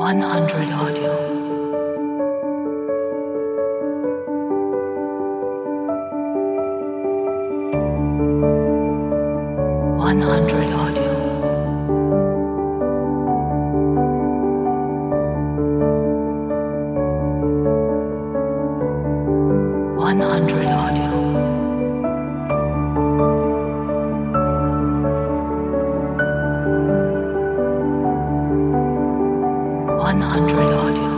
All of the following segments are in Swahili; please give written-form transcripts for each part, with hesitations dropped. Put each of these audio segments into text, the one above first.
100 audio. 100 audio. 100 audio. 100 audio.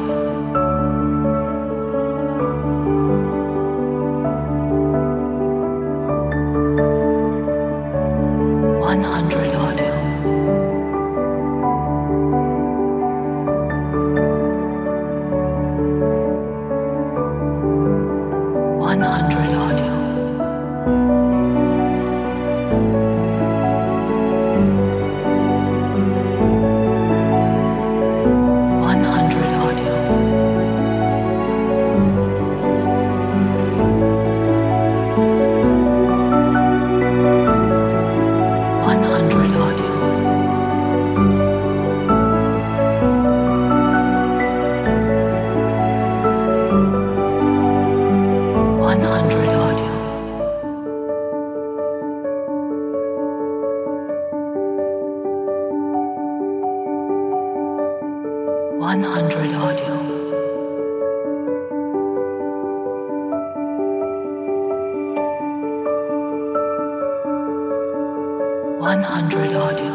100 audio. 100 audio. 100 audio. 100 audio. 100 audio. 100 audio. 100 audio.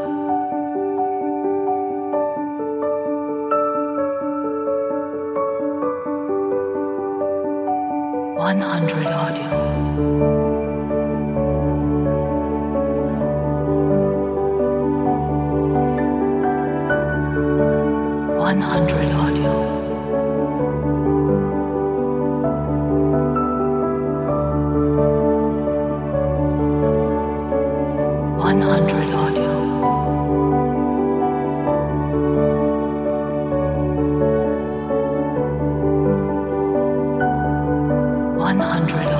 100 audio. 100 audio. 100 audio. 100